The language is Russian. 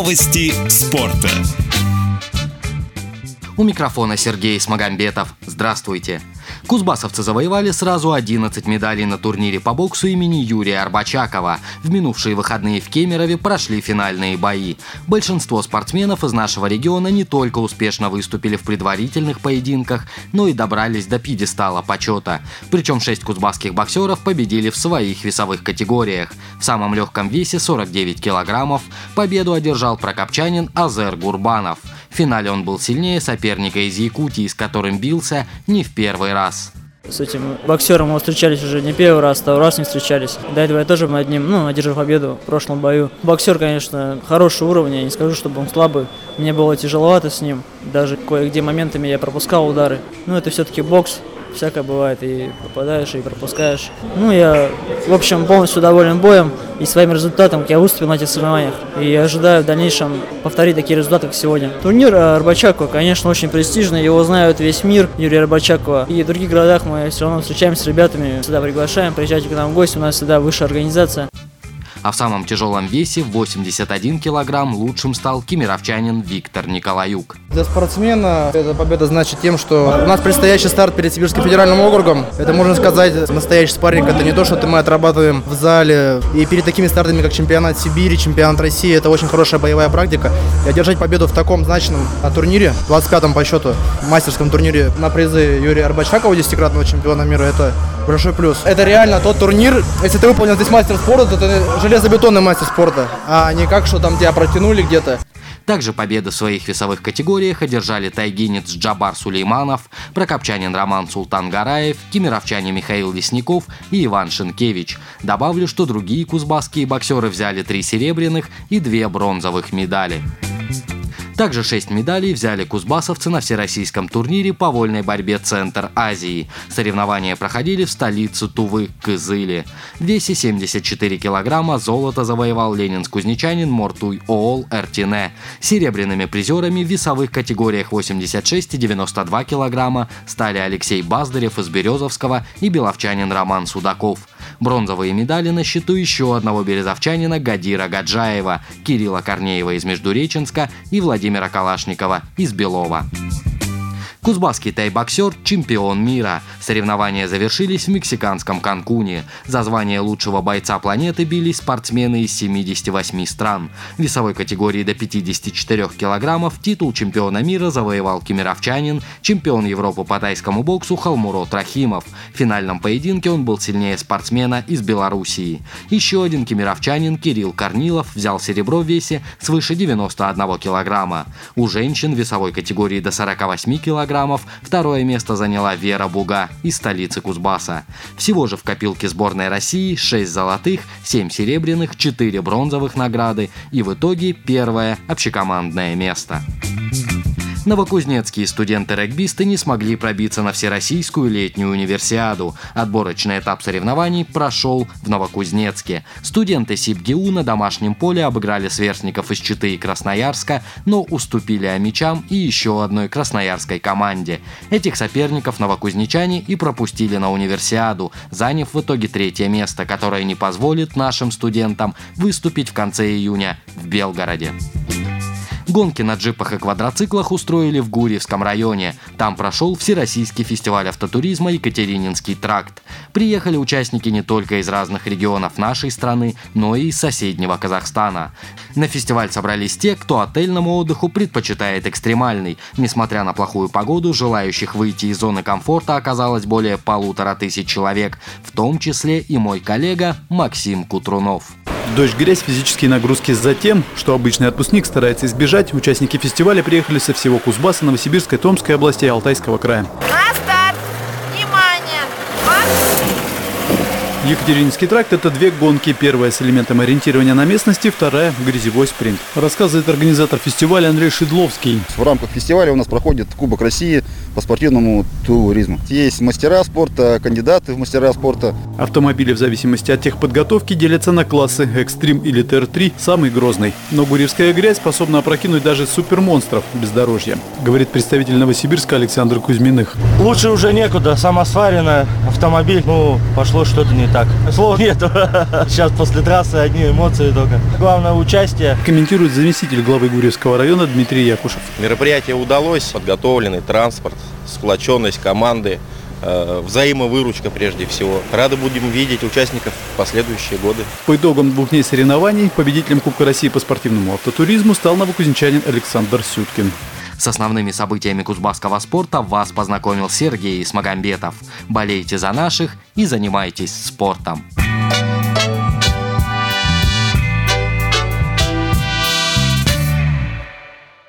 Новости спорта. У микрофона Сергей Смагамбетов. Здравствуйте. Кузбассовцы завоевали сразу 11 медалей на турнире по боксу имени Юрия Арбачакова. В минувшие выходные в Кемерове прошли финальные бои. Большинство спортсменов из нашего региона не только успешно выступили в предварительных поединках, но и добрались до пьедестала почета. Причем 6 кузбасских боксеров победили в своих весовых категориях. В самом легком весе 49 килограммов победу одержал прокопчанин Азер Гурбанов. В финале он был сильнее соперника из Якутии, с которым бился не в первый раз. С этим боксером мы встречались уже не первый раз, второй раз не встречались. До этого я тоже одержал победу в прошлом бою. Боксер, конечно, хорошего уровня, не скажу, чтобы он слабый. Мне было тяжеловато с ним, даже кое-где моментами я пропускал удары. Но это все-таки бокс. Всякое бывает, и попадаешь, и пропускаешь. Я, в общем, полностью доволен боем и своим результатом, как я выступил на этих соревнованиях. И ожидаю в дальнейшем повторить такие результаты, как сегодня. Турнир Арбачакова, конечно, очень престижный, его знают весь мир, Юрия Арбачакова. И в других городах мы все равно встречаемся с ребятами, всегда приглашаем, приезжайте к нам в гости, у нас всегда высшая организация. А в самом тяжелом весе, в 81 килограмм, лучшим стал кемеровчанин Виктор Николаюк. Для спортсмена эта победа значит тем, что у нас предстоящий старт перед Сибирским федеральным округом. Это, можно сказать, настоящий спарринг. Это не то, что мы отрабатываем в зале. И перед такими стартами, как чемпионат Сибири, чемпионат России, это очень хорошая боевая практика. И одержать победу в таком значимом турнире, 25-м по счету, мастерском турнире на призы Юрия Арбачакова, 10-кратного чемпиона мира, это большой плюс. Это реально тот турнир, если ты выполнил здесь мастер спорта, то это железобетонный мастер спорта, а не как, что там тебя протянули где-то. Также победы в своих весовых категориях одержали тайгинец Джабар Сулейманов, прокопчанин Роман Султангараев, кемеровчане Михаил Лесников и Иван Шенкевич. Добавлю, что другие кузбасские боксеры взяли 3 серебряных и 2 бронзовых медали. Также 6 медалей взяли кузбассовцы на всероссийском турнире по вольной борьбе «Центр Азии». Соревнования проходили в столице Тувы, Кызыле. В весе 74 килограмма золото завоевал ленинск-кузнечанин Мортуй Оол Эртине. Серебряными призерами в весовых категориях 86 и 92 килограмма стали Алексей Баздарев из Березовского и беловчанин Роман Судаков. Бронзовые медали на счету еще одного березовчанина Гадира Гаджаева, Кирилла Корнеева из Междуреченска и Владимира Калашникова из Белова. Кузбасский тайбоксер – чемпион мира. Соревнования завершились в мексиканском Канкуне. За звание лучшего бойца планеты бились спортсмены из 78 стран. В весовой категории до 54 килограммов титул чемпиона мира завоевал кемеровчанин, чемпион Европы по тайскому боксу Халмурод Рахимов. В финальном поединке он был сильнее спортсмена из Белоруссии. Еще один кемеровчанин Кирилл Корнилов взял серебро в весе свыше 91 килограмма. У женщин в весовой категории до 48 килограммов второе место заняла Вера Буга из столицы Кузбасса. Всего же в копилке сборной России 6 золотых, 7 серебряных, 4 бронзовых награды и в итоге первое общекомандное место. Новокузнецкие студенты-регбисты не смогли пробиться на Всероссийскую летнюю универсиаду. Отборочный этап соревнований прошел в Новокузнецке. Студенты СибГУ на домашнем поле обыграли сверстников из Читы и Красноярска, но уступили амичам и еще одной красноярской команде. Этих соперников новокузнечане и пропустили на универсиаду, заняв в итоге 3-е место, которое не позволит нашим студентам выступить в конце июня в Белгороде. Гонки на джипах и квадроциклах устроили в Гурьевском районе. Там прошел Всероссийский фестиваль автотуризма «Екатерининский тракт». Приехали участники не только из разных регионов нашей страны, но и из соседнего Казахстана. На фестиваль собрались те, кто отельному отдыху предпочитает экстремальный. Несмотря на плохую погоду, желающих выйти из зоны комфорта оказалось более 1500 человек, в том числе и мой коллега Максим Кутрунов. Дождь, грязь, физические нагрузки. Затем, что обычный отпускник старается избежать, участники фестиваля приехали со всего Кузбасса, Новосибирской, Томской областей и Алтайского края. На старт! Внимание! Екатерининский тракт – это 2 гонки. Первая с элементом ориентирования на местности, вторая – грязевой спринт. Рассказывает организатор фестиваля Андрей Шедловский. В рамках фестиваля у нас проходит Кубок России по спортивному туризму. Есть мастера спорта, кандидаты в мастера спорта. Автомобили в зависимости от техподготовки делятся на классы. Экстрим или ТР-3 – самый грозный. Но гурьевская грязь способна опрокинуть даже супермонстров бездорожья, говорит представитель Новосибирска Александр Кузьминых. Лучше уже некуда. Самосваренная автомобиль, пошло что-то не так. так. Слов нету. Сейчас после трассы одни эмоции только. Главное участие. Комментирует заместитель главы Гурьевского района Дмитрий Якушев. Мероприятие удалось, подготовленный транспорт, сплоченность команды, взаимовыручка прежде всего. Рады будем видеть участников в последующие годы. По итогам 2 дней соревнований победителем Кубка России по спортивному автотуризму стал новокузнечанин Александр Сюткин. С основными событиями кузбасского спорта вас познакомил Сергей Исмагамбетов. Болейте за наших и занимайтесь спортом.